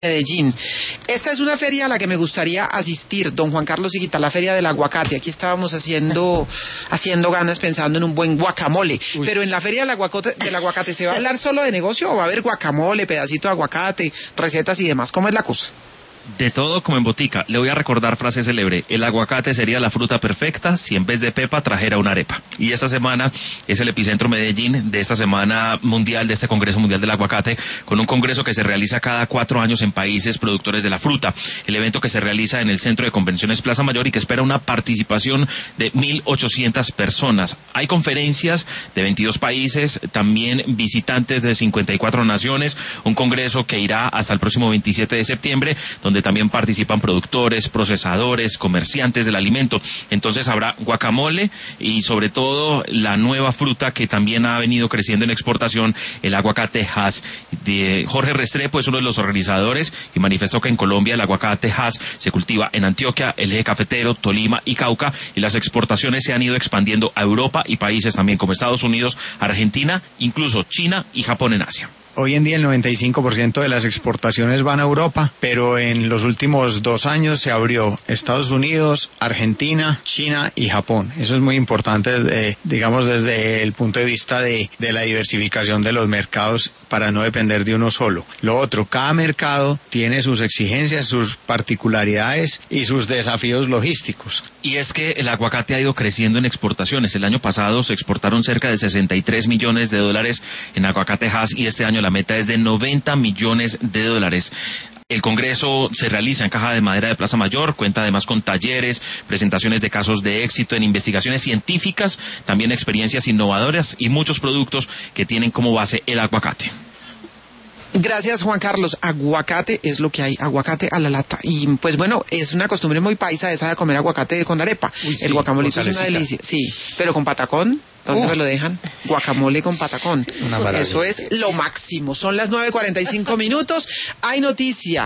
Medellín. Esta es una feria a la que me gustaría asistir, don Juan Carlos Higuita, la feria del aguacate. Aquí estábamos haciendo ganas pensando en un buen guacamole. Uy. Pero en la feria del aguacate, ¿se va a hablar solo de negocio o va a haber guacamole, pedacito de aguacate, recetas y demás? ¿Cómo es la cosa? De todo como en botica. Le voy a recordar frase célebre. El aguacate sería la fruta perfecta si en vez de pepa trajera una arepa. Y esta semana es el epicentro Medellín de esta semana mundial, de este Congreso Mundial del Aguacate, con un congreso que se realiza cada 4 años en países productores de la fruta. El evento que se realiza en el Centro de Convenciones Plaza Mayor y que espera una participación de 1.800 personas. Hay conferencias de 22 países, también visitantes de 54 naciones, un congreso que irá hasta el próximo 27 de septiembre, donde también participan productores, procesadores, comerciantes del alimento. Entonces habrá guacamole y sobre todo la nueva fruta que también ha venido creciendo en exportación, el aguacate Hass. Jorge Restrepo es uno de los organizadores y manifestó que en Colombia el aguacate Hass se cultiva en Antioquia, el eje cafetero, Tolima y Cauca, y las exportaciones se han ido expandiendo a Europa y países también como Estados Unidos, Argentina, incluso China y Japón en Asia. Hoy en día el 95% de las exportaciones van a Europa, pero en los últimos 2 años se abrió Estados Unidos, Argentina, China y Japón. Eso es muy importante, digamos, desde el punto de vista de la diversificación de los mercados para no depender de uno solo. Lo otro, cada mercado tiene sus exigencias, sus particularidades y sus desafíos logísticos. Y es que el aguacate ha ido creciendo en exportaciones. El año pasado se exportaron cerca de $63 millones en aguacate Hass y este año la meta es de $90 millones. El congreso se realiza en Caja de Madera de Plaza Mayor, cuenta además con talleres, presentaciones de casos de éxito en investigaciones científicas, también experiencias innovadoras y muchos productos que tienen como base el aguacate. Gracias, Juan Carlos. Aguacate es lo que hay, aguacate a la lata. Y pues bueno, es una costumbre muy paisa esa de comer aguacate con arepa. Uy, sí, el guacamolito es una delicia. Sí, pero con patacón, ¿dónde me lo dejan? Guacamole con patacón. Eso es lo máximo. Son las 9:45. Hay noticia.